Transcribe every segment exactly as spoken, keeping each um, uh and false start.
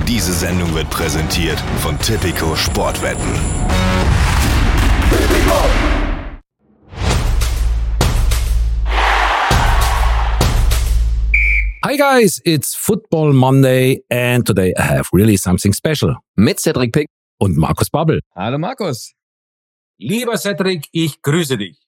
Diese Sendung wird präsentiert von Tipico Sportwetten. Hi guys, it's Football Monday and today I have really something special. Mit Cedric Pick und Markus Babbel. Hallo Markus. Lieber Cedric, ich grüße dich.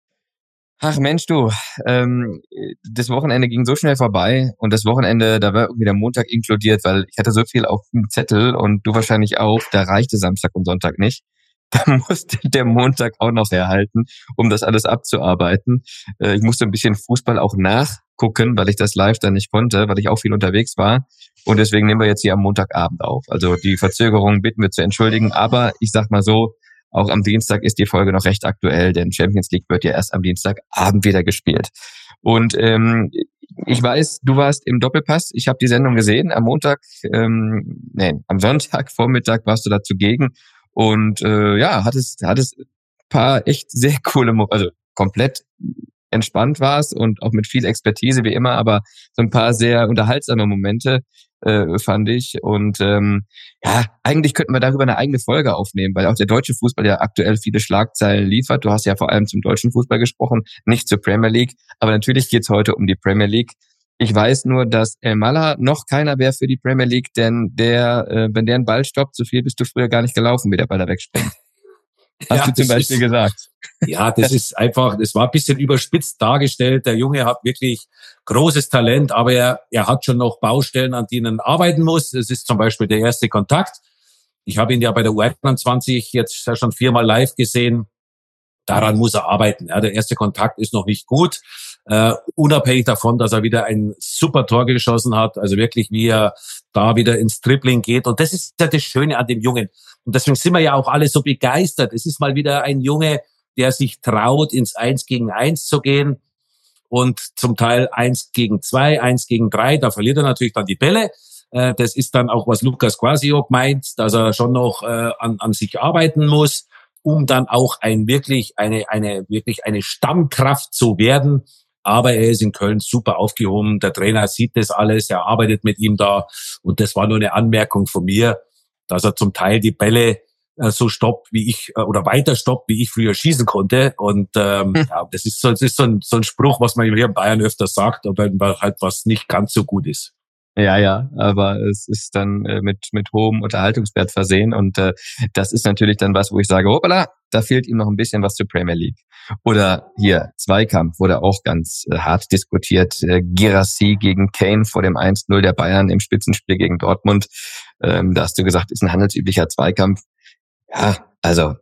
Ach Mensch du, ähm, das Wochenende ging so schnell vorbei und das Wochenende, da war irgendwie der Montag inkludiert, weil ich hatte so viel auf dem Zettel und du wahrscheinlich auch, da reichte Samstag und Sonntag nicht. Da musste der Montag auch noch herhalten, um das alles abzuarbeiten. Äh, ich musste ein bisschen Fußball auch nachgucken, weil ich das live dann nicht konnte, weil ich auch viel unterwegs war. Und deswegen nehmen wir jetzt hier am Montagabend auf. Also die Verzögerung bitten wir zu entschuldigen. Aber ich sag mal so, auch am Dienstag ist die Folge noch recht aktuell, denn Champions League wird ja erst am Dienstagabend wieder gespielt. Und ähm, ich weiß, du warst im Doppelpass. Ich habe die Sendung gesehen. Am Montag, ähm, nee, am Sonntagvormittag warst du da zugegen. Und äh, ja, hattest hattest ein paar echt sehr coole, Mo- also komplett entspannt war's und auch mit viel Expertise wie immer, aber so ein paar sehr unterhaltsame Momente äh, fand ich. Und ähm, ja, eigentlich könnten wir darüber eine eigene Folge aufnehmen, weil auch der deutsche Fußball ja aktuell viele Schlagzeilen liefert. Du hast ja vor allem zum deutschen Fußball gesprochen, nicht zur Premier League. Aber natürlich geht's heute um die Premier League. Ich weiß nur, dass El Mala noch keiner wäre für die Premier League, denn der, äh, wenn der einen Ball stoppt, so viel bist du früher gar nicht gelaufen, wie der Ball da wegspringt. Hast Ja, du zum Beispiel ist, gesagt. Ja, das ist einfach, das war ein bisschen überspitzt dargestellt. Der Junge hat wirklich großes Talent, aber er, er hat schon noch Baustellen, an denen er arbeiten muss. Es ist zum Beispiel der erste Kontakt. Ich habe ihn ja bei der U einundzwanzig jetzt schon viermal live gesehen. Daran muss er arbeiten. Ja, der erste Kontakt ist noch nicht gut. Uh, unabhängig davon, dass er wieder ein super Tor geschossen hat, also wirklich, wie er da wieder ins Dribbling geht. Und das ist ja das Schöne an dem Jungen. Und deswegen sind wir ja auch alle so begeistert. Es ist mal wieder ein Junge, der sich traut, ins Eins gegen Eins zu gehen und zum Teil Eins gegen Zwei, Eins gegen Drei. Da verliert er natürlich dann die Bälle. Uh, das ist dann auch, was Lukas Kwasiok meint, dass er schon noch uh, an, an sich arbeiten muss, um dann auch ein wirklich eine eine wirklich eine Stammkraft zu werden. Aber er ist in Köln super aufgehoben. Der Trainer sieht das alles. Er arbeitet mit ihm da. Und das war nur eine Anmerkung von mir, dass er zum Teil die Bälle äh, so stoppt, wie ich, äh, oder weiter stoppt, wie ich früher schießen konnte. Und ähm, hm. ja, das ist so, das ist so ein, so ein Spruch, was man hier in Bayern öfters sagt, aber halt was nicht ganz so gut ist. Ja, ja, aber es ist dann äh, mit mit hohem Unterhaltungswert versehen und äh, das ist natürlich dann was, wo ich sage, hoppala, da fehlt ihm noch ein bisschen was zur Premier League. Oder hier, Zweikampf wurde auch ganz äh, hart diskutiert. Äh, Guirassy gegen Kane vor dem eins null der Bayern im Spitzenspiel gegen Dortmund. Ähm, da hast du gesagt, ist ein handelsüblicher Zweikampf. Ja, also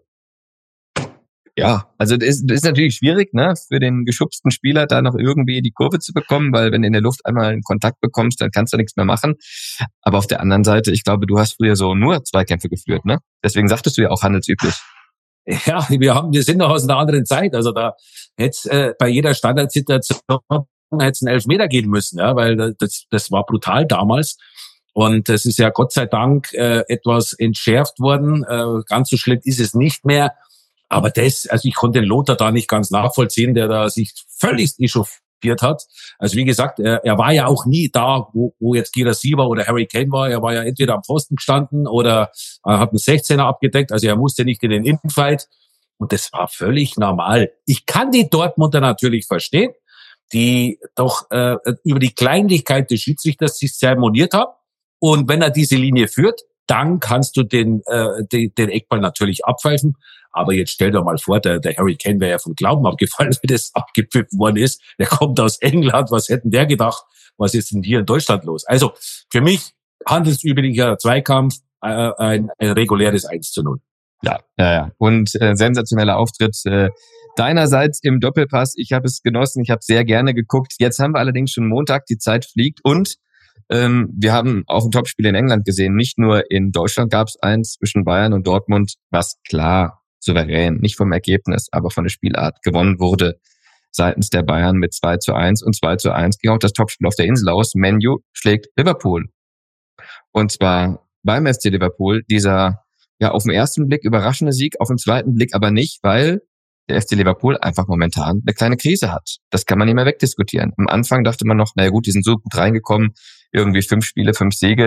Ja, also das ist, das ist natürlich schwierig, ne, für den geschubsten Spieler da noch irgendwie die Kurve zu bekommen, weil wenn du in der Luft einmal einen Kontakt bekommst, dann kannst du nichts mehr machen. Aber auf der anderen Seite, ich glaube, du hast früher so nur Zweikämpfe geführt, ne? Deswegen sagtest du ja auch handelsüblich. Ja, wir haben, wir sind noch aus einer anderen Zeit. Also da hätte äh, bei jeder Standardsituation hätte es einen Elfmeter gehen müssen, ja, weil das, das war brutal damals. Und es ist ja Gott sei Dank äh, etwas entschärft worden. Äh, ganz so schlimm ist es nicht mehr. Aber das, also ich konnte den Lothar da nicht ganz nachvollziehen, der da sich völlig echauffiert hat. Also wie gesagt, er, er war ja auch nie da, wo, wo jetzt Guirassy war oder Harry Kane war. Er war ja entweder am Pfosten gestanden oder er hat einen sechzehner abgedeckt. Also er musste nicht in den Innenfight. Und das war völlig normal. Ich kann die Dortmunder natürlich verstehen, die doch äh, über die Kleinlichkeit des Schiedsrichters sich zeremoniert haben. Und wenn er diese Linie führt, dann kannst du den, äh, den, den Eckball natürlich abpfeifen. Aber jetzt stell dir mal vor, der, der Harry Kane wäre ja vom Glauben abgefallen, wie das abgepfiffen worden ist. Der kommt aus England. Was hätten der gedacht? Was ist denn hier in Deutschland los? Also für mich handelsüblicher Zweikampf, äh, ein, ein reguläres eins zu null. Ja, ja, ja. Und äh, sensationeller Auftritt äh, deinerseits im Doppelpass. Ich habe es genossen, ich habe sehr gerne geguckt. Jetzt haben wir allerdings schon Montag, die Zeit fliegt und ähm, wir haben auch ein Topspiel in England gesehen. Nicht nur in Deutschland gab es eins zwischen Bayern und Dortmund, was klar souverän, nicht vom Ergebnis, aber von der Spielart gewonnen wurde seitens der Bayern mit zwei zu eins und zwei zu eins ging auch das Topspiel auf der Insel aus. Man U schlägt Liverpool. Und zwar beim F C Liverpool dieser ja auf den ersten Blick überraschende Sieg, auf den zweiten Blick aber nicht, weil der F C Liverpool einfach momentan eine kleine Krise hat. Das kann man nicht mehr wegdiskutieren. Am Anfang dachte man noch, naja gut, die sind so gut reingekommen, irgendwie fünf Spiele, fünf Siege,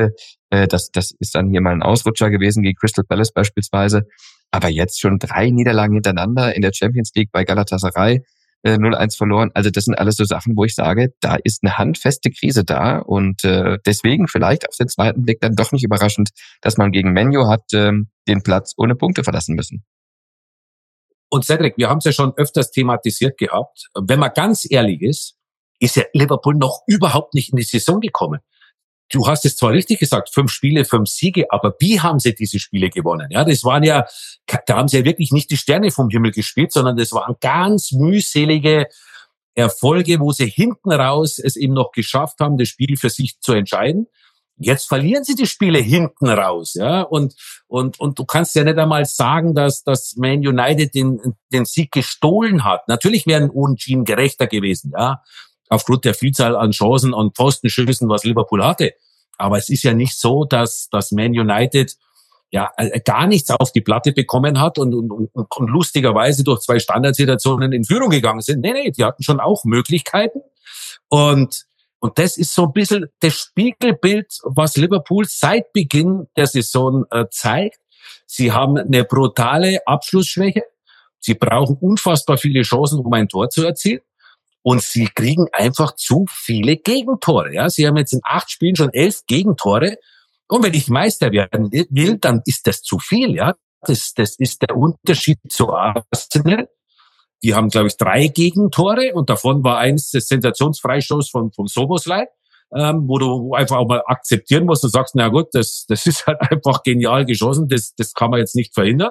Äh, das, das ist dann hier mal ein Ausrutscher gewesen gegen Crystal Palace beispielsweise. Aber jetzt schon drei Niederlagen hintereinander in der Champions League bei Galatasaray, äh, null eins verloren. Also das sind alles so Sachen, wo ich sage, da ist eine handfeste Krise da. Und äh, deswegen vielleicht auf den zweiten Blick dann doch nicht überraschend, dass man gegen Man U hat ähm, den Platz ohne Punkte verlassen müssen. Und Cedric, wir haben es ja schon öfters thematisiert gehabt. Wenn man ganz ehrlich ist, ist ja Liverpool noch überhaupt nicht in die Saison gekommen. Du hast es zwar richtig gesagt, fünf Spiele, fünf Siege, aber wie haben sie diese Spiele gewonnen? Ja, das waren ja, da haben sie ja wirklich nicht die Sterne vom Himmel gespielt, sondern das waren ganz mühselige Erfolge, wo sie hinten raus es eben noch geschafft haben, das Spiel für sich zu entscheiden. Jetzt verlieren sie die Spiele hinten raus, ja, und und und du kannst ja nicht einmal sagen, dass dass Man United den den Sieg gestohlen hat. Natürlich wären Unentschieden gerechter gewesen, ja, aufgrund der Vielzahl an Chancen und Pfostenschüssen, was Liverpool hatte. Aber es ist ja nicht so, dass dass Man United ja gar nichts auf die Platte bekommen hat und und, und, und lustigerweise durch zwei Standardsituationen in Führung gegangen sind. Nee, nee, die hatten schon auch Möglichkeiten und Und das ist so ein bisschen das Spiegelbild, was Liverpool seit Beginn der Saison äh, zeigt. Sie haben eine brutale Abschlussschwäche. Sie brauchen unfassbar viele Chancen, um ein Tor zu erzielen. Und sie kriegen einfach zu viele Gegentore. Ja, sie haben jetzt in acht Spielen schon elf Gegentore. Und wenn ich Meister werden will, dann ist das zu viel. Ja, das, das ist der Unterschied zu Arsenal. Die haben, glaube ich, drei Gegentore und davon war eins das Sensationsfreistoß von, von Szoboszlai, ähm, wo du einfach auch mal akzeptieren musst und sagst, na gut, das, das ist halt einfach genial geschossen, das, das kann man jetzt nicht verhindern.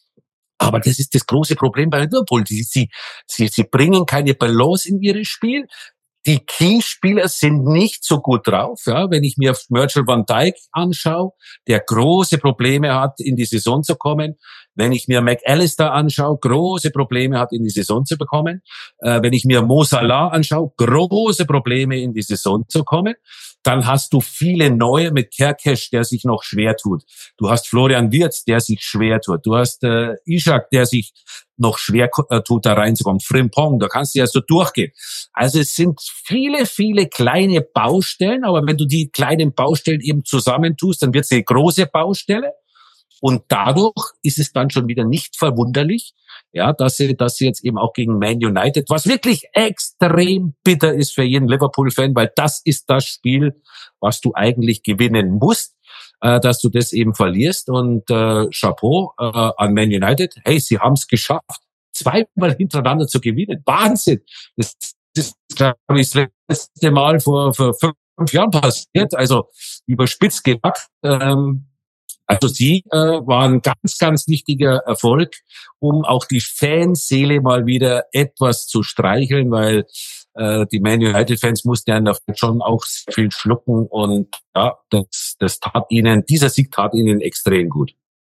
Aber das ist das große Problem bei Liverpool. Sie, sie, sie, sie bringen keine Balance in ihres Spiel. Die Key-Spieler sind nicht so gut drauf. Ja, wenn ich mir Virgil van Dijk anschaue, der große Probleme hat, in die Saison zu kommen. Wenn ich mir McAllister anschaue, große Probleme hat, in die Saison zu bekommen. Äh, wenn ich mir Mo Salah anschaue, große Probleme, in die Saison zu kommen. Dann hast du viele neue mit Kerkesh, der sich noch schwer tut. Du hast Florian Wirtz, der sich schwer tut. Du hast äh, Ishak, der sich noch schwer äh, tut, da reinzukommen. Frimpong, da kannst du ja so durchgehen. Also es sind viele, viele kleine Baustellen, aber wenn du die kleinen Baustellen eben zusammentust, dann wird es eine große Baustelle. Und dadurch ist es dann schon wieder nicht verwunderlich, ja, dass sie, dass sie jetzt eben auch gegen Man United, was wirklich extrem bitter ist für jeden Liverpool-Fan, weil das ist das Spiel, was du eigentlich gewinnen musst, äh, dass du das eben verlierst. Und äh, Chapeau äh, an Man United. Hey, sie haben es geschafft, zweimal hintereinander zu gewinnen. Wahnsinn! Das ist, glaube ich, das letzte Mal vor, vor fünf Jahren passiert. Also überspitzt gesagt. Ähm, Also sie äh, waren ein ganz, ganz wichtiger Erfolg, um auch die Fanseele mal wieder etwas zu streicheln, weil äh, die Man United-Fans mussten ja schon auch sehr viel schlucken und ja, das, das tat ihnen, dieser Sieg tat ihnen extrem gut.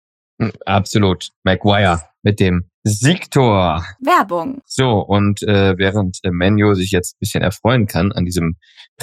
Absolut. Maguire mit dem Siegtor. Werbung. So, und äh, während äh, Man U sich jetzt ein bisschen erfreuen kann an diesem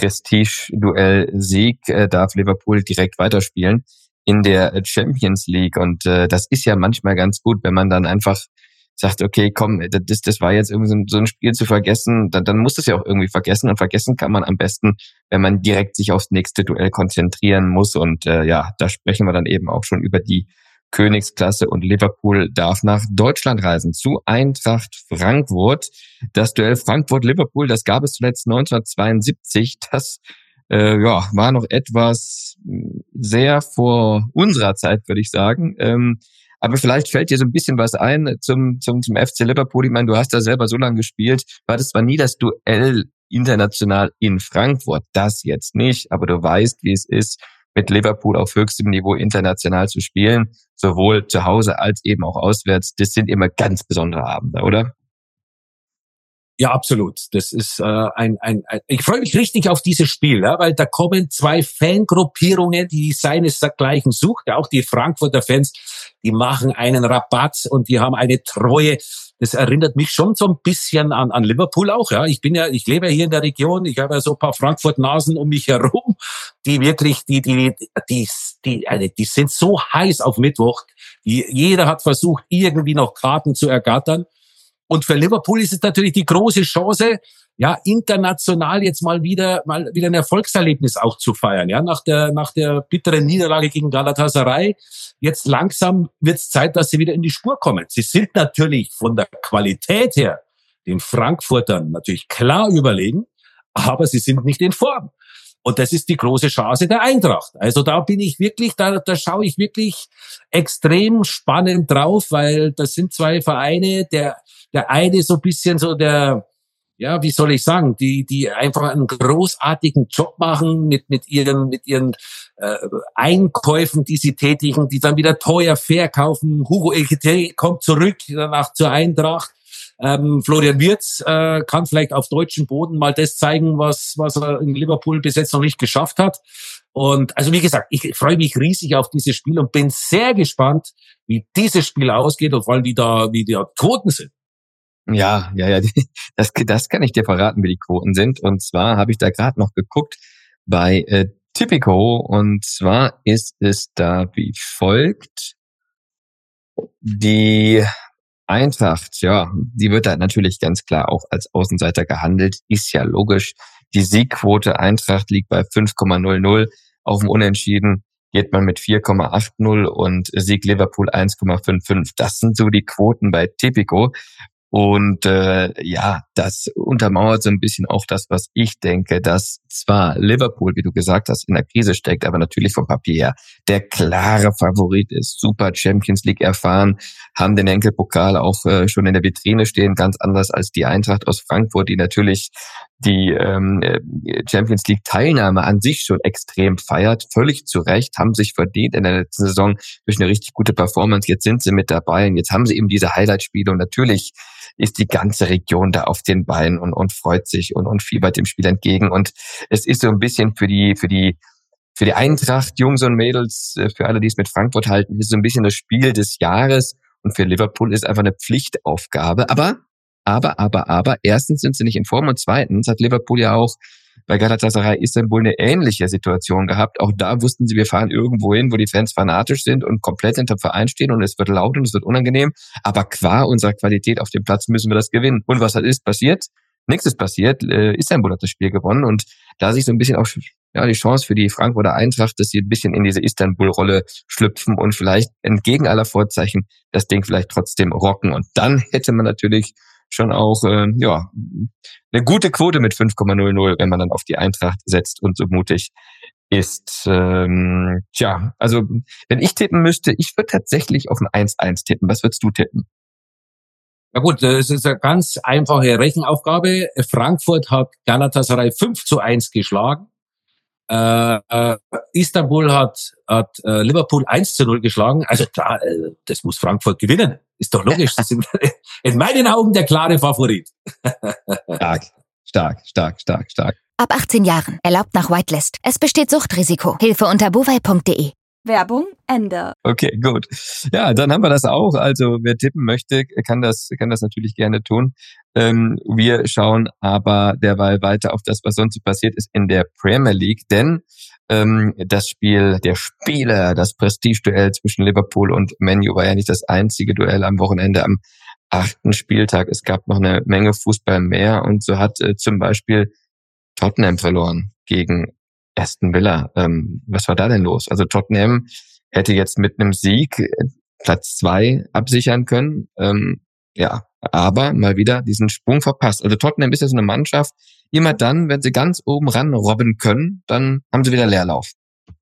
Prestige-Duell-Sieg, äh, darf Liverpool direkt weiterspielen in der Champions League. Und äh, das ist ja manchmal ganz gut, wenn man dann einfach sagt, okay, komm, das, das war jetzt irgendwie so ein Spiel zu vergessen, dann, dann muss das ja auch irgendwie vergessen. Und vergessen kann man am besten, wenn man direkt sich aufs nächste Duell konzentrieren muss. Und äh, ja, da sprechen wir dann eben auch schon über die Königsklasse. Und Liverpool darf nach Deutschland reisen, zu Eintracht Frankfurt. Das Duell Frankfurt-Liverpool, das gab es zuletzt neunzehnhundertzweiundsiebzig. Das Äh, ja, war noch etwas sehr vor unserer Zeit, würde ich sagen. Ähm, aber vielleicht fällt dir so ein bisschen was ein zum, zum, zum F C Liverpool. Ich meine, du hast da selber so lange gespielt. War das zwar nie das Duell international in Frankfurt, das jetzt nicht, aber du weißt, wie es ist, mit Liverpool auf höchstem Niveau international zu spielen, sowohl zu Hause als eben auch auswärts. Das sind immer ganz besondere Abende, oder? Ja, absolut. Das ist äh, ein, ein, ein. Ich freue mich richtig auf dieses Spiel, ja, weil da kommen zwei Fangruppierungen, die seinesgleichen sucht. Ja, auch die Frankfurter Fans, die machen einen Rabatt und die haben eine Treue. Das erinnert mich schon so ein bisschen an, an Liverpool auch. Ja, ich bin ja, ich lebe ja hier in der Region. Ich habe ja so ein paar Frankfurt-Nasen um mich herum, die wirklich, die, die, die, die, die, die sind so heiß auf Mittwoch. Die, jeder hat versucht, irgendwie noch Karten zu ergattern. Und für Liverpool ist es natürlich die große Chance, ja, international jetzt mal wieder, mal wieder ein Erfolgserlebnis auch zu feiern, ja, nach der, nach der bitteren Niederlage gegen Galatasaray. Jetzt langsam wird's Zeit, dass sie wieder in die Spur kommen. Sie sind natürlich von der Qualität her den Frankfurtern natürlich klar überlegen, aber sie sind nicht in Form. Und das ist die große Chance der Eintracht. Also da bin ich wirklich, da, da schaue ich wirklich extrem spannend drauf, weil das sind zwei Vereine, der, der eine so ein bisschen so der, ja, wie soll ich sagen, die, die einfach einen großartigen Job machen mit, mit ihren, mit ihren äh, Einkäufen, die sie tätigen, die dann wieder teuer verkaufen. Hugo Ekitike kommt zurück danach zur Eintracht. Ähm, Florian Wirtz äh, kann vielleicht auf deutschem Boden mal das zeigen, was was er in Liverpool bis jetzt noch nicht geschafft hat. Und also wie gesagt, ich freue mich riesig auf dieses Spiel und bin sehr gespannt, wie dieses Spiel ausgeht und vor allem wie da wie die Quoten sind. Ja, ja, ja, das, das kann ich dir verraten, wie die Quoten sind. Und zwar habe ich da gerade noch geguckt bei äh, Tipico und zwar ist es da wie folgt. Die Eintracht, ja, die wird da natürlich ganz klar auch als Außenseiter gehandelt, ist ja logisch. Die Siegquote Eintracht liegt bei fünf Komma null null, auf dem Unentschieden geht man mit vier Komma acht null und Sieg Liverpool eins Komma fünf fünf. Das sind so die Quoten bei Tipico. Und äh, ja, das untermauert so ein bisschen auch das, was ich denke, dass zwar Liverpool, wie du gesagt hast, in der Krise steckt, aber natürlich vom Papier her der klare Favorit ist, super Champions League erfahren, haben den Enkelpokal auch äh, schon in der Vitrine stehen, ganz anders als die Eintracht aus Frankfurt, die natürlich die ähm, Champions League Teilnahme an sich schon extrem feiert, völlig zu Recht, haben sich verdient in der letzten Saison durch eine richtig gute Performance. Jetzt sind sie mit dabei und jetzt haben sie eben diese Highlight-Spiele und natürlich ist die ganze Region da auf den Beinen und, und freut sich und, und fiebert dem Spiel entgegen. Und es ist so ein bisschen für die, für die, für die Eintracht, Jungs und Mädels, für alle, die es mit Frankfurt halten, ist so ein bisschen das Spiel des Jahres. Und für Liverpool ist einfach eine Pflichtaufgabe. Aber, aber, aber, aber, erstens sind sie nicht in Form und zweitens hat Liverpool ja auch bei Galatasaray Istanbul eine ähnliche Situation gehabt. Auch da wussten sie, wir fahren irgendwo hin, wo die Fans fanatisch sind und komplett hinter dem Verein stehen und es wird laut und es wird unangenehm. Aber qua unserer Qualität auf dem Platz müssen wir das gewinnen. Und was ist passiert? Nichts ist passiert. Äh, Istanbul hat das Spiel gewonnen und da sich so ein bisschen auch ja die Chance für die Frankfurter Eintracht, dass sie ein bisschen in diese Istanbul-Rolle schlüpfen und vielleicht entgegen aller Vorzeichen das Ding vielleicht trotzdem rocken. Und dann hätte man natürlich schon auch äh, ja eine gute Quote mit fünf Komma null null, wenn man dann auf die Eintracht setzt und so mutig ist. Ähm, tja, also wenn ich tippen müsste, ich würde tatsächlich auf ein eins eins tippen. Was würdest du tippen? Na gut, das ist eine ganz einfache Rechenaufgabe. Frankfurt hat Galatasaray fünf zu eins geschlagen. Äh, äh, Istanbul hat, hat äh, Liverpool eins zu null geschlagen. Also da, äh, das muss Frankfurt gewinnen. Ist doch logisch. Sie sind in meinen Augen der klare Favorit. Stark, stark, stark, stark, stark. Ab achtzehn Jahren. Erlaubt nach Whitelist. Es besteht Suchtrisiko. Hilfe unter bovai punkt de. Werbung, Ende. Okay, gut. Ja, dann haben wir das auch. Also wer tippen möchte, kann das kann das natürlich gerne tun. Ähm, wir schauen aber derweil weiter auf das, was sonst so passiert ist in der Premier League. Denn ähm, das Spiel der Spieler, das Prestigeduell zwischen Liverpool und Man U war ja nicht das einzige Duell am Wochenende am achten Spieltag. Es gab noch eine Menge Fußball mehr und so hat äh, zum Beispiel Tottenham verloren gegen Aston Villa. Ähm, was war da denn los? Also Tottenham hätte jetzt mit einem Sieg Platz zwei absichern können. Ähm, ja, aber mal wieder diesen Sprung verpasst. Also Tottenham ist ja so eine Mannschaft, immer dann, wenn sie ganz oben ran robben können, dann haben sie wieder Leerlauf.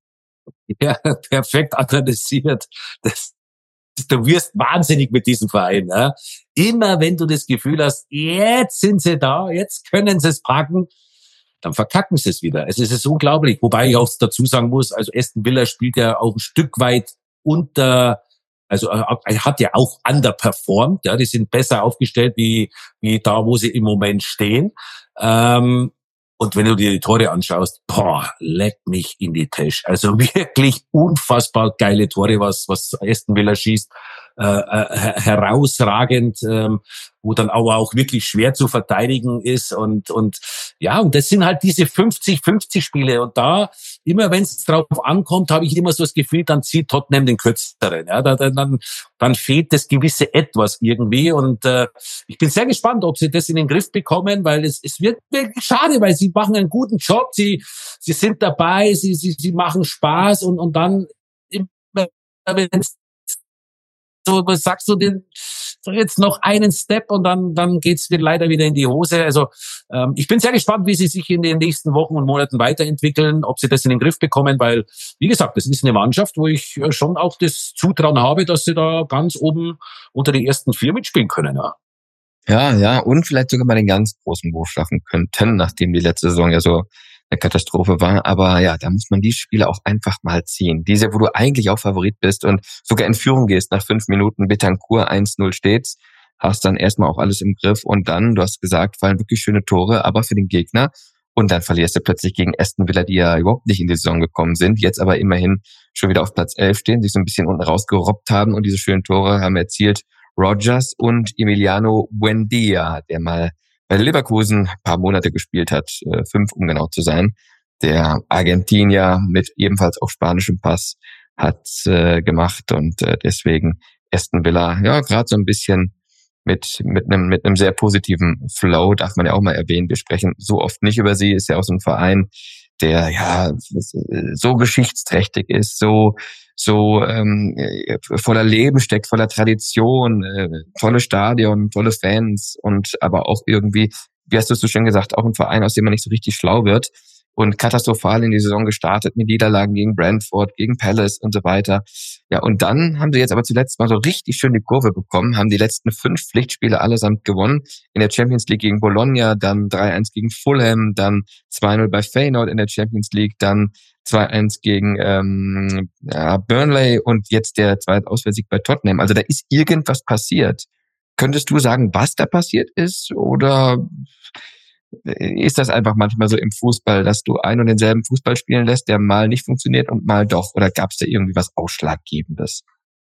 Ja, perfekt adressiert. Das, du wirst wahnsinnig mit diesem Verein. Ja? Immer wenn du das Gefühl hast, jetzt sind sie da, jetzt können sie es packen, dann verkacken sie es wieder. Es ist, es ist unglaublich. Wobei ich auch dazu sagen muss, also Aston Villa spielt ja auch ein Stück weit unter, also er hat ja auch underperformed. Ja, die sind besser aufgestellt wie wie da, wo sie im Moment stehen. Ähm, und wenn du dir die Tore anschaust, boah, leck mich in die Tasche. Also wirklich unfassbar geile Tore, was was Aston Villa schießt. äh, herausragend, ähm, wo dann aber auch wirklich schwer zu verteidigen ist und und ja, und das sind halt diese fünfzig fünfzig Spiele und da, immer wenn es drauf ankommt, habe ich immer so das Gefühl, dann zieht Tottenham den Kürzeren, ja, da, dann dann fehlt das gewisse Etwas irgendwie und äh, ich bin sehr gespannt, ob sie das in den Griff bekommen, weil es es wird wirklich schade, weil sie machen einen guten Job, sie sie sind dabei, sie sie sie machen Spaß und und dann immer, wenn es so, was sagst du denn, so jetzt noch einen Step und dann dann geht's leider wieder in die Hose. Also ähm, ich bin sehr gespannt, wie sie sich in den nächsten Wochen und Monaten weiterentwickeln, ob sie das in den Griff bekommen, weil, wie gesagt, das ist eine Mannschaft, wo ich schon auch das Zutrauen habe, dass sie da ganz oben unter die ersten vier mitspielen können. Ja, ja, ja und vielleicht sogar mal den ganz großen Wurf schaffen könnten, nachdem die letzte Saison ja so eine Katastrophe war. Aber ja, da muss man die Spiele auch einfach mal ziehen. Diese, wo du eigentlich auch Favorit bist und sogar in Führung gehst nach fünf Minuten, Betancourt eins null steht's, hast dann erstmal auch alles im Griff und dann, du hast gesagt, fallen wirklich schöne Tore, aber für den Gegner. Und dann verlierst du plötzlich gegen Aston Villa, die ja überhaupt nicht in die Saison gekommen sind, jetzt aber immerhin schon wieder auf Platz elf stehen, sich so ein bisschen unten rausgerobbt haben und diese schönen Tore haben erzielt Rodgers und Emiliano Buendia, der mal bei Leverkusen ein paar Monate gespielt hat, fünf um genau zu sein. Der Argentinier mit ebenfalls auch spanischem Pass hat äh, gemacht und äh, deswegen Aston Villa, ja, gerade so ein bisschen mit mit einem mit einem sehr positiven Flow, darf man ja auch mal erwähnen. Wir sprechen so oft nicht über sie, ist ja auch so ein Verein, der ja so geschichtsträchtig ist, so so ähm, voller Leben steckt, voller Tradition, äh, tolle Stadion, tolle Fans und aber auch irgendwie, wie hast du es so schön gesagt, auch ein Verein, aus dem man nicht so richtig schlau wird und katastrophal in die Saison gestartet mit Niederlagen gegen Brentford, gegen Palace und so weiter. Ja, und dann haben sie jetzt aber zuletzt mal so richtig schön die Kurve bekommen, haben die letzten fünf Pflichtspiele allesamt gewonnen. In der Champions League gegen Bologna, dann drei eins gegen Fulham, dann zwei null bei Feyenoord in der Champions League, dann zwei eins gegen ähm, ja, Burnley und jetzt der zweite Auswärtssieg bei Tottenham. Also da ist irgendwas passiert. Könntest du sagen, was da passiert ist? Oder ist das einfach manchmal so im Fußball, dass du einen und denselben Fußball spielen lässt, der mal nicht funktioniert und mal doch? Oder gab es da irgendwie was Ausschlaggebendes?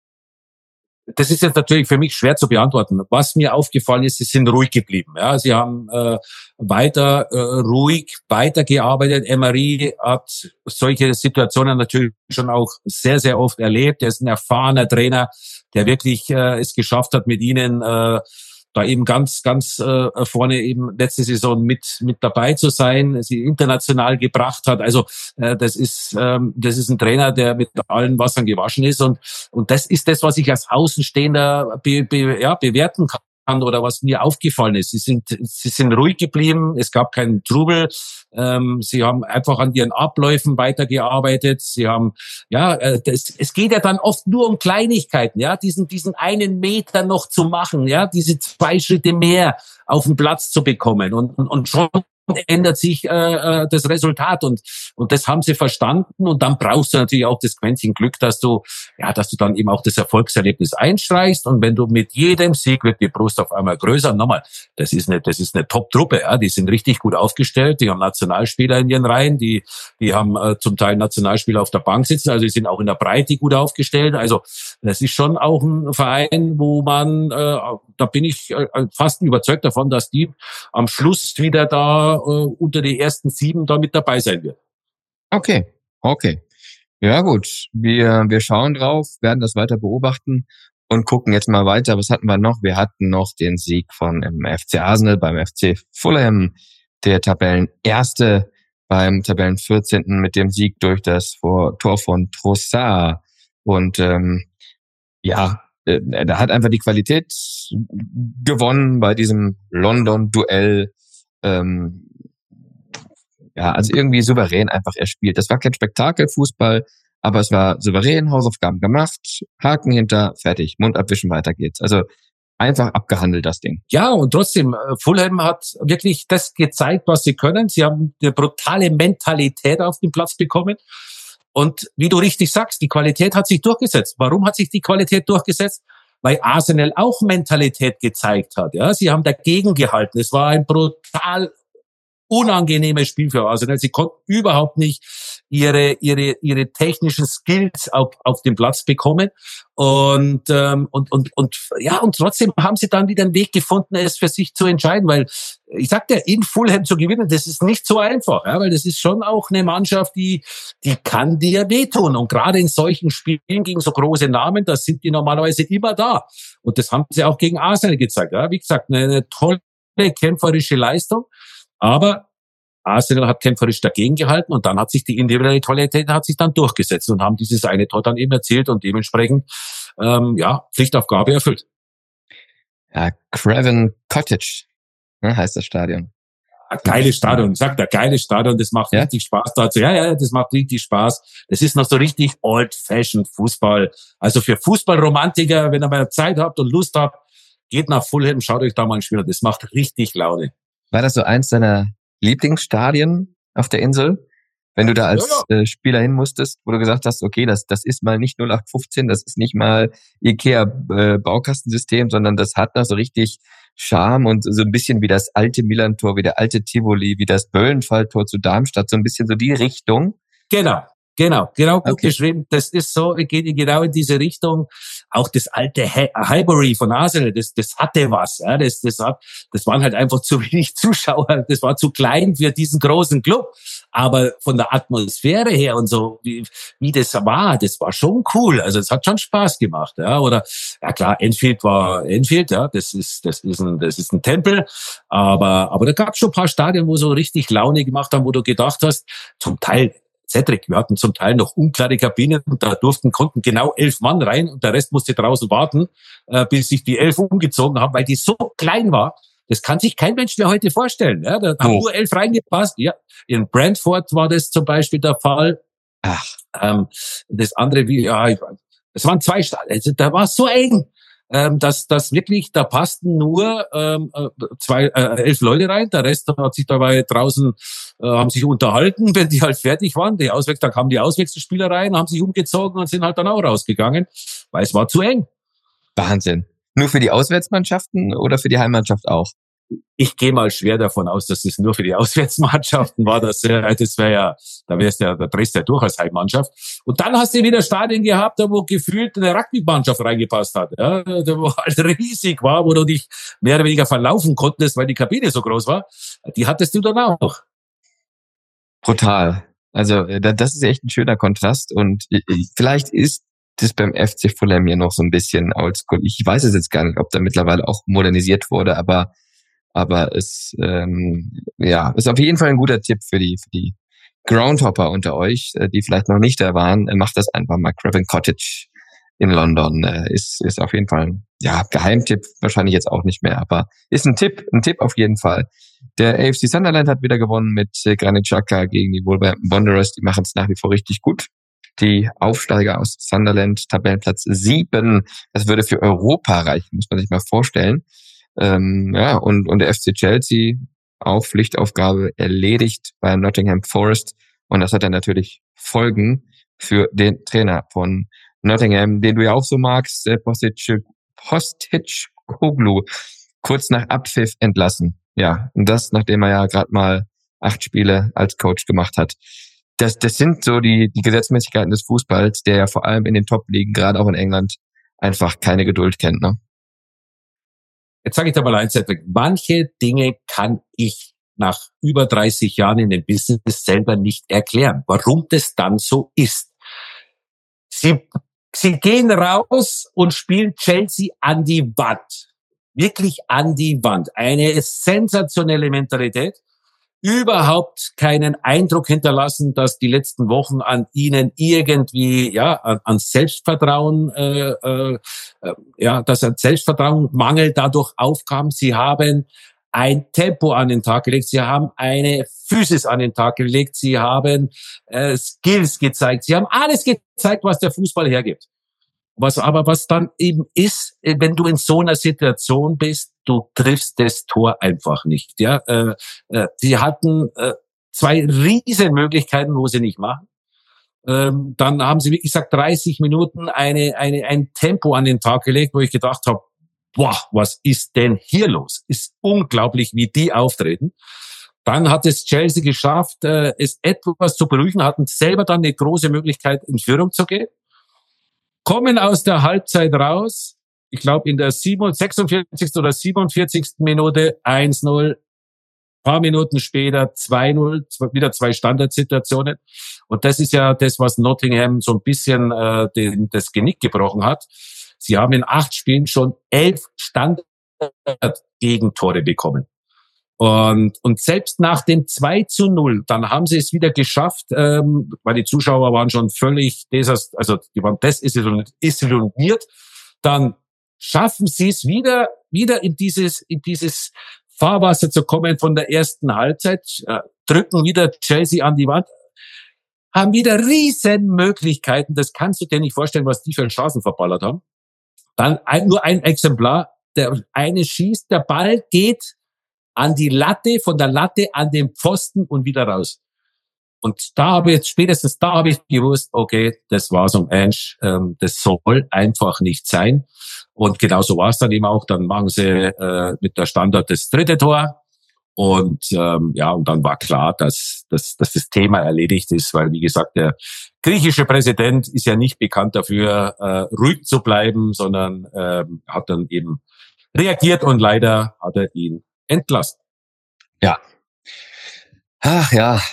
Das ist jetzt natürlich für mich schwer zu beantworten. Was mir aufgefallen ist, sie sind ruhig geblieben. Ja, sie haben äh, weiter äh, ruhig weitergearbeitet. Emery hat solche Situationen natürlich schon auch sehr, sehr oft erlebt. Er ist ein erfahrener Trainer, der wirklich äh, es geschafft hat, mit ihnen äh, da eben ganz, ganz äh, vorne eben letzte Saison mit mit dabei zu sein, sie international gebracht hat. Also äh, das ist ähm, das ist ein Trainer, der mit allen Wassern gewaschen ist und und das ist das, was ich als Außenstehender be, be, ja, bewerten kann oder was mir aufgefallen ist. Sie sind sie sind ruhig geblieben, es gab keinen Trubel. Ähm, sie haben einfach an ihren Abläufen weitergearbeitet. Sie haben, ja, äh, das, es geht ja dann oft nur um Kleinigkeiten, ja, diesen diesen einen Meter noch zu machen, ja, diese zwei Schritte mehr auf den Platz zu bekommen und und, und schon ändert sich äh, das Resultat und und das haben sie verstanden und dann brauchst du natürlich auch das Quäntchen Glück, dass du ja, dass du dann eben auch das Erfolgserlebnis einstreichst und wenn du mit jedem Sieg wird die Brust auf einmal größer. Nochmal, das ist eine das ist eine Top-Truppe, ja, die sind richtig gut aufgestellt, die haben Nationalspieler in ihren Reihen, die die haben äh, zum Teil Nationalspieler auf der Bank sitzen, also die sind auch in der Breite gut aufgestellt. Also das ist schon auch ein Verein, wo man äh, da bin ich äh, fast überzeugt davon, dass die am Schluss wieder da unter die ersten sieben da mit dabei sein wird. Okay, okay. Ja gut, wir wir schauen drauf, werden das weiter beobachten und gucken jetzt mal weiter. Was hatten wir noch? Wir hatten noch den Sieg von dem F C Arsenal beim F C Fulham, der Tabellenerste beim Tabellenvierzehnten mit dem Sieg durch das Tor von Trossard. Und ähm, ja, da hat einfach die Qualität gewonnen bei diesem London-Duell. Ähm, ja, also irgendwie souverän einfach erspielt. Das war kein Spektakelfußball, aber es war souverän, Hausaufgaben gemacht, Haken hinter, fertig, Mund abwischen, weiter geht's. Also einfach abgehandelt, das Ding. Ja, und trotzdem, Fulham hat wirklich das gezeigt, was sie können. Sie haben eine brutale Mentalität auf den Platz bekommen. Und wie du richtig sagst, die Qualität hat sich durchgesetzt. Warum hat sich die Qualität durchgesetzt? Weil Arsenal auch Mentalität gezeigt hat. Ja, sie haben dagegen gehalten. Es war ein brutal unangenehmes Spiel für Arsenal. Sie konnten überhaupt nicht ihre ihre ihre technischen Skills auf auf den Platz bekommen und ähm, und und und ja und trotzdem haben sie dann wieder einen Weg gefunden, es für sich zu entscheiden, weil ich sagte, in Fulham zu gewinnen, das ist nicht so einfach, ja, weil das ist schon auch eine Mannschaft, die die kann dir wehtun und gerade in solchen Spielen gegen so große Namen, da sind die normalerweise immer da und das haben sie auch gegen Arsenal gezeigt, ja, wie gesagt, eine, eine tolle kämpferische Leistung, aber Arsenal hat kämpferisch dagegen gehalten und dann hat sich die Individualität hat sich dann durchgesetzt und haben dieses eine Tor dann eben erzielt und dementsprechend ähm, ja Pflichtaufgabe erfüllt. Ja, Craven Cottage, ne, heißt das Stadion. Ein geiles Stadion, sagt der geiles Stadion, das macht ja? richtig Spaß dazu. Ja, ja, das macht richtig Spaß. Das ist noch so richtig old-fashioned Fußball. Also für Fußballromantiker, wenn ihr mal Zeit habt und Lust habt, geht nach Fulham, schaut euch da mal ein Spiel an. Das macht richtig Laune. War das so eins deiner Lieblingsstadien auf der Insel? Wenn du da als ja, ja. Äh, Spieler hin musstest, wo du gesagt hast, okay, das das ist mal nicht null acht fünfzehn, das ist nicht mal Ikea-Baukastensystem, äh, sondern das hat noch so richtig Charme und so ein bisschen wie das alte Milan-Tor, wie der alte Tivoli, wie das Böllenfall-Tor zu Darmstadt, so ein bisschen so die Richtung. Genau. Genau, genau gut okay. geschrieben. Das ist so, geht genau in diese Richtung. Auch das alte Highbury von Arsenal, das, das hatte was. Ja, das, das hat, das waren halt einfach zu wenig Zuschauer. Das war zu klein für diesen großen Club. Aber von der Atmosphäre her und so, wie, wie das war, das war schon cool. Also es hat schon Spaß gemacht. Ja, oder ja klar, Enfield war Enfield. Ja, das ist, das ist ein, das ist ein Tempel. Aber, aber da gab es schon ein paar Stadien, wo so richtig Laune gemacht haben, wo du gedacht hast, zum Teil Cedric, wir hatten zum Teil noch unklare Kabinen, da durften, konnten genau elf Mann rein und der Rest musste draußen warten, äh, bis sich die elf umgezogen haben, weil die so klein war. Das kann sich kein Mensch mehr heute vorstellen. Ja, da haben oh. nur elf reingepasst. Ja, in Brentford war das zum Beispiel der Fall. Ach. Ähm, das andere, wie, ja, es waren zwei Stadien, also, da war es so eng. Ähm, dass das wirklich, da passten nur ähm, zwei, äh, elf Leute rein, der Rest hat sich dabei draußen, äh, haben sich unterhalten, wenn die halt fertig waren, die Auswechsel, da kamen die Auswechselspieler rein, haben sich umgezogen und sind halt dann auch rausgegangen, weil es war zu eng. Wahnsinn. Nur für die Auswärtsmannschaften oder für die Heimmannschaft auch? Ich gehe mal schwer davon aus, dass es nur für die Auswärtsmannschaften war. Das, äh, das wäre ja, da wär's ja, da drehst du ja durch als Heimmannschaft. Und dann hast du wieder Stadien gehabt, da wo gefühlt eine Rugby-Mannschaft reingepasst hat, ja, da wo halt riesig war, wo du dich mehr oder weniger verlaufen konntest, weil die Kabine so groß war. Die hattest du dann auch. Brutal. Also das ist echt ein schöner Kontrast und vielleicht ist das beim F C Fulham ja noch so ein bisschen oldschool. Ich weiß es jetzt gar nicht, ob da mittlerweile auch modernisiert wurde, aber Aber es ähm, ja ist auf jeden Fall ein guter Tipp für die für die Groundhopper unter euch, die vielleicht noch nicht da waren. Macht das einfach mal. Craven Cottage in London äh, ist ist auf jeden Fall ein ja, Geheimtipp. Wahrscheinlich jetzt auch nicht mehr, aber ist ein Tipp, ein Tipp auf jeden Fall. Der A F C Sunderland hat wieder gewonnen mit Granit Xhaka gegen die Wolverhampton Wanderers. Die machen es nach wie vor richtig gut. Die Aufsteiger aus Sunderland, Tabellenplatz sieben. Das würde für Europa reichen, muss man sich mal vorstellen. Ähm, ja, und, und der F C Chelsea auch Pflichtaufgabe erledigt bei Nottingham Forest. Und das hat dann natürlich Folgen für den Trainer von Nottingham, den du ja auch so magst, äh, Postecoglou, kurz nach Abpfiff entlassen. Ja, und das, nachdem er ja gerade mal acht Spiele als Coach gemacht hat. Das, das sind so die, die Gesetzmäßigkeiten des Fußballs, der ja vor allem in den Top-Ligen, gerade auch in England, einfach keine Geduld kennt, ne? Jetzt sage ich dir mal eins, Cedric. Manche Dinge kann ich nach über dreißig Jahren in dem Business selber nicht erklären, warum das dann so ist. Sie, sie gehen raus und spielen Chelsea an die Wand. Wirklich an die Wand. Eine sensationelle Mentalität. Überhaupt keinen Eindruck hinterlassen, dass die letzten Wochen an ihnen irgendwie ja an, an Selbstvertrauen äh, äh, ja dass ein Selbstvertrauenmangel dadurch aufkam. Sie haben ein Tempo an den Tag gelegt, sie haben eine Physis an den Tag gelegt, sie haben äh, Skills gezeigt, sie haben alles gezeigt, was der Fußball hergibt. Was aber was dann eben ist, wenn du in so einer Situation bist, du triffst das Tor einfach nicht. Ja, äh, äh, sie hatten äh, zwei riesen Möglichkeiten, wo sie nicht machen. Ähm, dann haben sie, wie gesagt, dreißig Minuten eine eine ein Tempo an den Tag gelegt, wo ich gedacht habe, boah, was ist denn hier los? Ist unglaublich, wie die auftreten. Dann hat es Chelsea geschafft, äh, es etwas zu beruhigen, hatten selber dann eine große Möglichkeit, in Führung zu gehen. Kommen aus der Halbzeit raus, ich glaube in der sechsundvierzigsten oder siebenundvierzigsten Minute eins null, paar Minuten später zwei null, wieder zwei Standardsituationen. Und das ist ja das, was Nottingham so ein bisschen äh, den, das Genick gebrochen hat. Sie haben in acht Spielen schon elf Standard-Gegentore bekommen. Und, und selbst nach dem zwei zu null, dann haben sie es wieder geschafft, ähm, weil die Zuschauer waren schon völlig, desast, also die waren desillusioniert, dann schaffen sie es wieder, wieder in dieses, in dieses Fahrwasser zu kommen von der ersten Halbzeit, äh, drücken wieder Chelsea an die Wand, haben wieder riesen Möglichkeiten, das kannst du dir nicht vorstellen, was die für Chancen verballert haben. Dann ein, nur ein Exemplar, der eine schießt, der Ball geht an die Latte, von der Latte an den Pfosten und wieder raus. Und da habe ich jetzt, spätestens da habe ich gewusst, okay, das war so ein Ernst, ähm, das soll einfach nicht sein. Und genau so war es dann eben auch. Dann machen sie äh, mit der Standard das dritte Tor. Und ähm, ja, und dann war klar, dass, dass, dass das Thema erledigt ist, weil, wie gesagt, der griechische Präsident ist ja nicht bekannt dafür, äh, ruhig zu bleiben, sondern äh, hat dann eben reagiert und leider hat er ihn entlassen. Ja. Ach ja,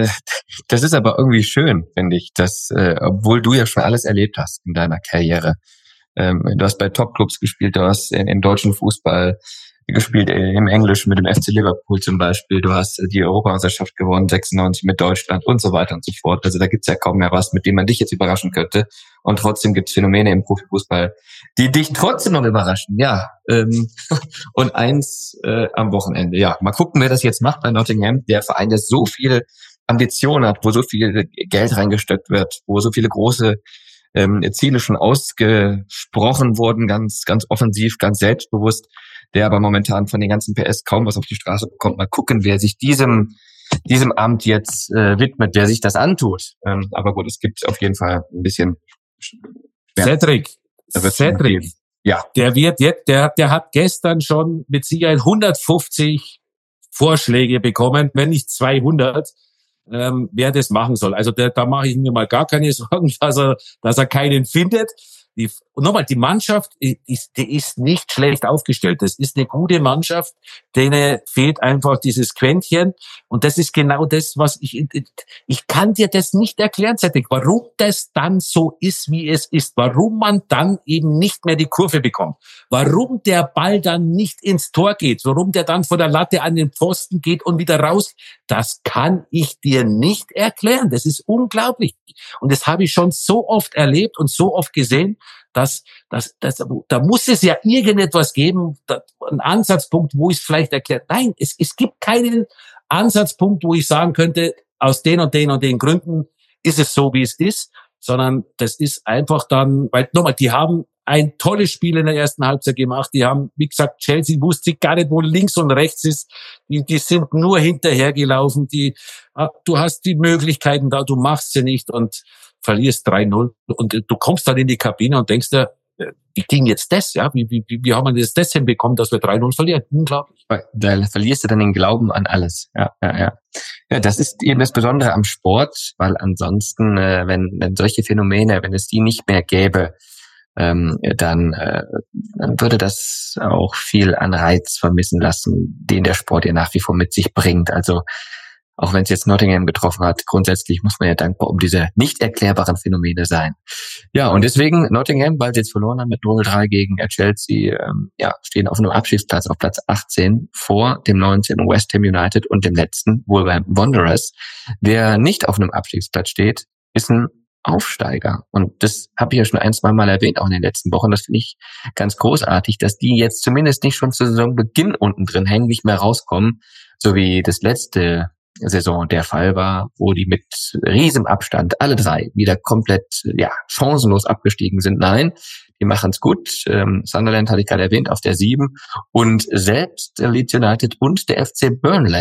das ist aber irgendwie schön, finde ich, dass, äh, obwohl du ja schon alles erlebt hast in deiner Karriere. Ähm, du hast bei Topclubs gespielt, du hast in, im deutschen Fußball gespielt, im Englischen mit dem F C Liverpool zum Beispiel. Du hast die Europameisterschaft gewonnen, sechsundneunzig mit Deutschland und so weiter und so fort. Also da gibt's ja kaum mehr was, mit dem man dich jetzt überraschen könnte. Und trotzdem gibt's Phänomene im Profifußball, die dich trotzdem noch überraschen. Ja, ähm, und eins äh, am Wochenende. Ja, mal gucken, wer das jetzt macht bei Nottingham. Der Verein, der so viele Ambitionen hat, wo so viel Geld reingesteckt wird, wo so viele große ähm, Ziele schon ausgesprochen wurden, ganz, ganz offensiv, ganz selbstbewusst, der aber momentan von den ganzen P S kaum was auf die Straße bekommt. Mal gucken, wer sich diesem diesem Amt jetzt äh, widmet, wer sich das antut. Ähm, aber gut, es gibt auf jeden Fall ein bisschen Schmerz. Cedric, Cedric, ja, der wird jetzt, der der hat gestern schon mit Sicherheit hundertfünfzig Vorschläge bekommen, wenn nicht zweihundert, ähm, wer das machen soll. Also der, da mache ich mir mal gar keine Sorgen, dass er dass er keinen findet. Die, und nochmal, die Mannschaft ist, die ist nicht schlecht aufgestellt. Das ist eine gute Mannschaft, denen fehlt einfach dieses Quäntchen. Und das ist genau das, was ich, ich kann dir das nicht erklären, Cedric, warum das dann so ist, wie es ist. Warum man dann eben nicht mehr die Kurve bekommt. Warum der Ball dann nicht ins Tor geht. Warum der dann von der Latte an den Pfosten geht und wieder raus. Das kann ich dir nicht erklären. Das ist unglaublich. Und das habe ich schon so oft erlebt und so oft gesehen, dass, dass, dass da muss es ja irgendetwas geben, da, einen Ansatzpunkt, wo ich es vielleicht erkläre. Nein, es, es gibt keinen Ansatzpunkt, wo ich sagen könnte, aus den und den und den Gründen ist es so, wie es ist, sondern das ist einfach dann, weil nochmal, die haben ein tolles Spiel in der ersten Halbzeit gemacht. Die haben, wie gesagt, Chelsea wusste gar nicht, wo links und rechts ist. Die, die sind nur hinterhergelaufen. Die, du hast die Möglichkeiten da, du machst sie nicht und verlierst drei null. Und du kommst dann in die Kabine und denkst dir, wie ging jetzt das? Ja, wie, wie, wie haben wir das, das hinbekommen, dass wir drei null verlieren? Unglaublich. Da verlierst du dann den Glauben an alles. Ja, ja, ja. Ja, das ist eben das Besondere am Sport, weil ansonsten, äh, wenn, wenn solche Phänomene, wenn es die nicht mehr gäbe, ähm, dann, äh, dann würde das auch viel an Reiz vermissen lassen, den der Sport ja nach wie vor mit sich bringt. Also auch wenn es jetzt Nottingham getroffen hat, grundsätzlich muss man ja dankbar um diese nicht erklärbaren Phänomene sein. Ja, und deswegen Nottingham, weil sie jetzt verloren haben mit null drei gegen Chelsea, ähm, ja, stehen auf einem Abschiedsplatz auf Platz achtzehn vor dem neunzehnten West Ham United und dem letzten Wolverhampton Wanderers. Wer nicht auf einem Abschiedsplatz steht, ist ein Aufsteiger. Und das habe ich ja schon ein, zwei Mal erwähnt, auch in den letzten Wochen. Das finde ich ganz großartig, dass die jetzt zumindest nicht schon zu Saisonbeginn unten drin hängen, nicht mehr rauskommen, so wie das letzte Saison der Fall war, wo die mit riesem Abstand alle drei wieder komplett ja chancenlos abgestiegen sind. Nein, die machen es gut. Ähm, Sunderland hatte ich gerade erwähnt auf der sieben und selbst Leeds United und der F C Burnley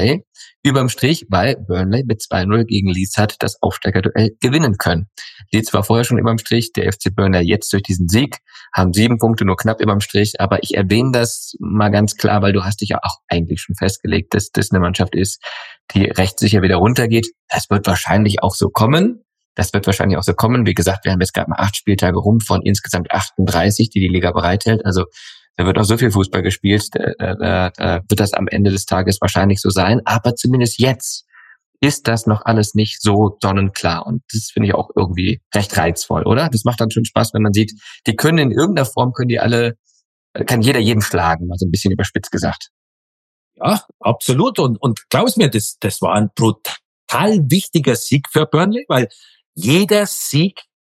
überm Strich, weil Burnley mit zwei null gegen Leeds hat das Aufsteigerduell gewinnen können. Leeds war vorher schon überm Strich, der F C Burnley jetzt durch diesen Sieg, haben sieben Punkte nur knapp überm Strich, aber ich erwähne das mal ganz klar, weil du hast dich ja auch eigentlich schon festgelegt, dass das eine Mannschaft ist, die recht sicher wieder runtergeht. Das wird wahrscheinlich auch so kommen. Das wird wahrscheinlich auch so kommen. Wie gesagt, wir haben jetzt gerade mal acht Spieltage rum von insgesamt achtunddreißig, die die Liga bereithält. Also da wird auch so viel Fußball gespielt. Da, da, da wird das am Ende des Tages wahrscheinlich so sein. Aber zumindest jetzt ist das noch alles nicht so sonnenklar. Und das finde ich auch irgendwie recht reizvoll, oder? Das macht dann schon Spaß, wenn man sieht, die können in irgendeiner Form, können die alle, kann jeder jeden schlagen, mal so ein bisschen überspitzt gesagt. Ja, absolut. Und, und glaub's mir, das, das war ein brutal wichtiger Sieg für Burnley, weil jeder Sieg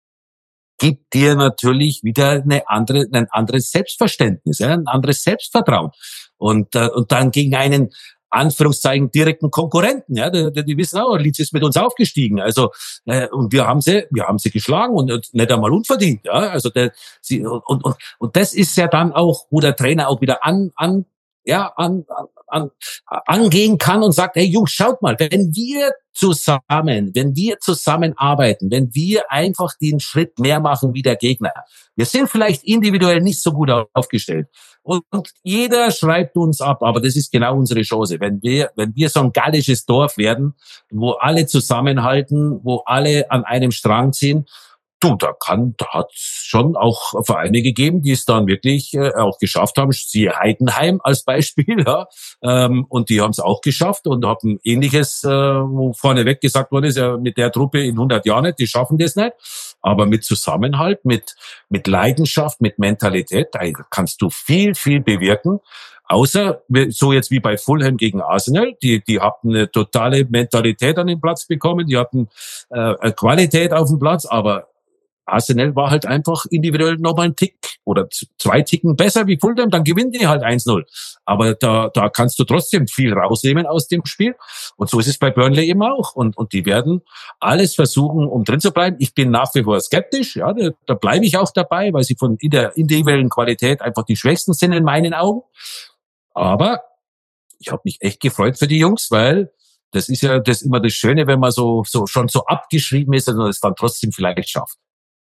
gibt dir natürlich wieder eine andere, ein anderes Selbstverständnis, ja, ein anderes Selbstvertrauen. Und, äh, und dann gegen einen, Anführungszeichen, direkten Konkurrenten, ja, die, die wissen auch, Leeds ist mit uns aufgestiegen, also, äh, und wir haben sie, wir haben sie geschlagen und, und nicht einmal unverdient, ja, also, der, sie, und, und, und das ist ja dann auch, wo der Trainer auch wieder an, an, ja, an, an, angehen kann und sagt, hey Jungs, schaut mal, wenn wir zusammen, wenn wir zusammenarbeiten, wenn wir einfach den Schritt mehr machen wie der Gegner, wir sind vielleicht individuell nicht so gut aufgestellt und, und jeder schreibt uns ab, aber das ist genau unsere Chance, wenn wir, wenn wir so ein gallisches Dorf werden, wo alle zusammenhalten, wo alle an einem Strang ziehen. Du, da kann, da hat schon auch Vereine gegeben, die es dann wirklich äh, auch geschafft haben. Siehe Heidenheim als Beispiel, ja, ähm, und die haben es auch geschafft und haben Ähnliches, äh, wo vorneweg gesagt worden ist, ja, mit der Truppe in hundert Jahren nicht, die schaffen das nicht. Aber mit Zusammenhalt, mit mit Leidenschaft, mit Mentalität, da kannst du viel, viel bewirken. Außer, so jetzt wie bei Fulham gegen Arsenal, die die hatten eine totale Mentalität an den Platz bekommen, die hatten äh, Qualität auf dem Platz, aber Arsenal war halt einfach individuell nochmal ein Tick oder zwei Ticken besser wie Fulham, dann gewinnen die halt eins null. Aber da da kannst du trotzdem viel rausnehmen aus dem Spiel. Und so ist es bei Burnley eben auch. Und und die werden alles versuchen, um drin zu bleiben. Ich bin nach wie vor skeptisch, ja, da, da bleibe ich auch dabei, weil sie von in der individuellen Qualität einfach die Schwächsten sind in meinen Augen. Aber ich habe mich echt gefreut für die Jungs, weil das ist ja das immer das Schöne, wenn man so so schon so abgeschrieben ist und es dann trotzdem vielleicht schafft.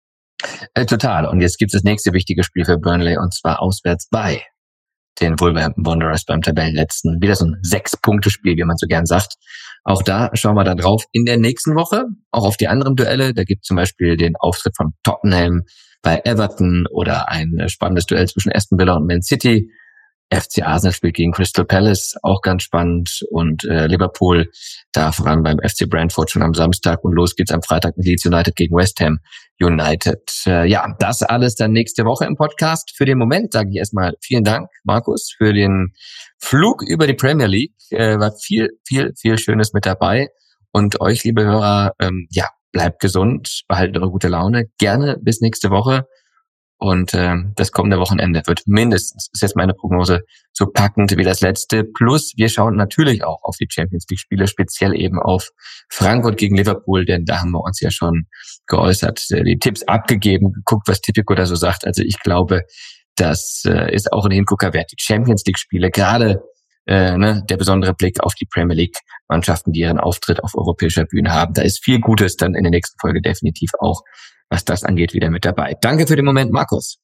Äh, total. Und jetzt gibt es das nächste wichtige Spiel für Burnley und zwar auswärts bei den Wolverhampton Wanderers beim Tabellenletzten. Wieder so ein Sechs-Punkte-Spiel, wie man so gern sagt. Auch da schauen wir dann drauf in der nächsten Woche. Auch auf die anderen Duelle. Da gibt es zum Beispiel den Auftritt von Tottenham bei Everton oder ein spannendes Duell zwischen Aston Villa und Man City. F C Arsenal spielt gegen Crystal Palace, auch ganz spannend. Und äh, Liverpool da voran beim F C Brentford schon am Samstag. Und los geht's am Freitag mit Leeds United gegen West Ham United. Äh, ja, das alles dann nächste Woche im Podcast. Für den Moment sage ich erstmal vielen Dank, Markus, für den Flug über die Premier League. Äh, war viel, viel, viel Schönes mit dabei. Und euch, liebe Hörer, ähm, ja, bleibt gesund, behaltet eure gute Laune. Gerne bis nächste Woche. Und ähm, das kommende Wochenende wird mindestens, ist jetzt meine Prognose, so packend wie das letzte. Plus, wir schauen natürlich auch auf die Champions League-Spiele, speziell eben auf Frankfurt gegen Liverpool, denn da haben wir uns ja schon geäußert, die Tipps abgegeben, geguckt, was Tipico da so sagt. Also ich glaube, das äh, ist auch ein Hingucker wert. Die Champions League-Spiele, gerade äh, ne, der besondere Blick auf die Premier League-Mannschaften, die ihren Auftritt auf europäischer Bühne haben. Da ist viel Gutes dann in der nächsten Folge definitiv auch, was das angeht, wieder mit dabei. Danke für den Moment, Markus.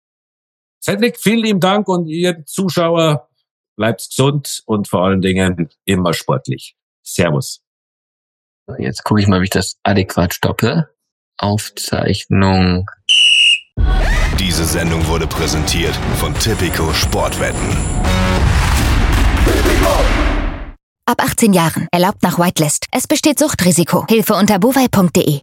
Cedric, vielen lieben Dank und ihr Zuschauer, bleibt gesund und vor allen Dingen immer sportlich. Servus. Jetzt gucke ich mal, wie ich das adäquat stoppe. Aufzeichnung. Diese Sendung wurde präsentiert von Tipico Sportwetten. Ab achtzehn Jahren. Erlaubt nach Whitelist. Es besteht Suchtrisiko. Hilfe unter bovai punkt de.